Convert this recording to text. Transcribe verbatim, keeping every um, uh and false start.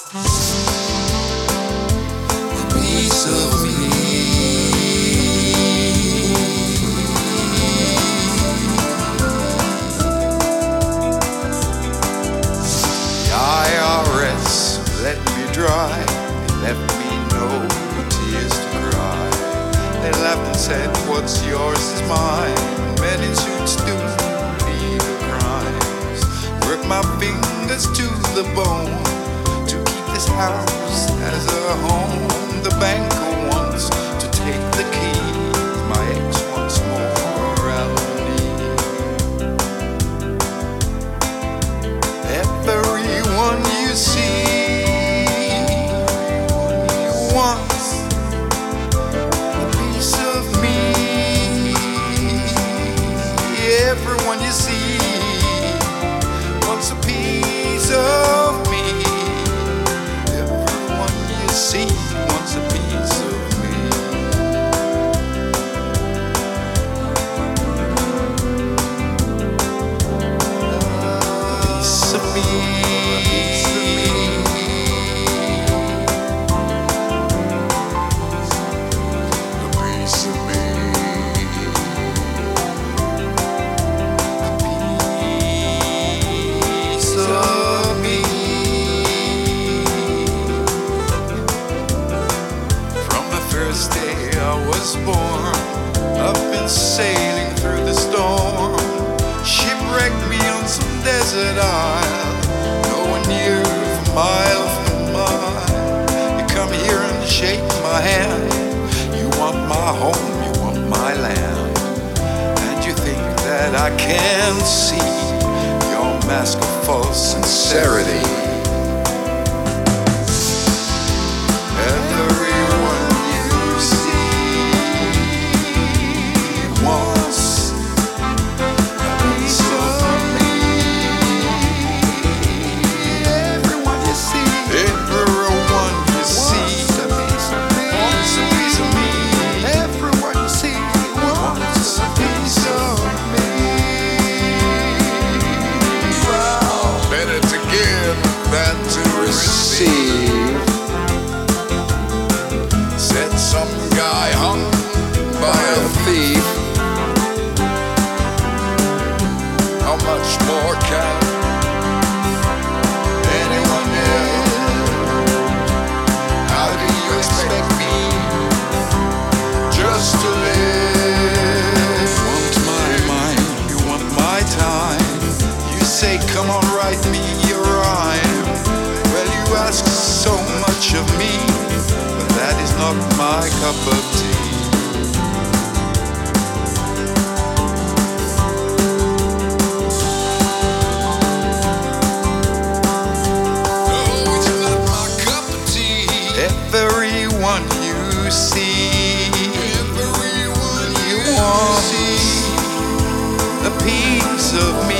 a piece of me. The I R S let me dry, they left me no tears to cry. They laughed and said, what's yours is mine. Men in suits do legal crimes. Work my fingers to the bone to keep this house as a home. The banker wants to take the key. My ex wants more alimony. Everyone you see wants a piece of me. Everyone you see wants a piece of me. Everyone you see wants a piece of me. A piece of me. First day I was born, I've been sailing through the storm. Shipwrecked me on some desert isle, no one knew for mile after mile. You come here and shake my hand. You want my home, you want my land, and you think that I can't see your mask of false sincerity. Said some guy hung by a thief. How much more can anyone give? How do you expect me just to live? You want my mind, you want my time. You say, come on, write me your rhyme. Well, you ask so much of me, but that is not my cup of tea. No, it's not my cup of tea. Everyone you see, everyone you want, a piece of me.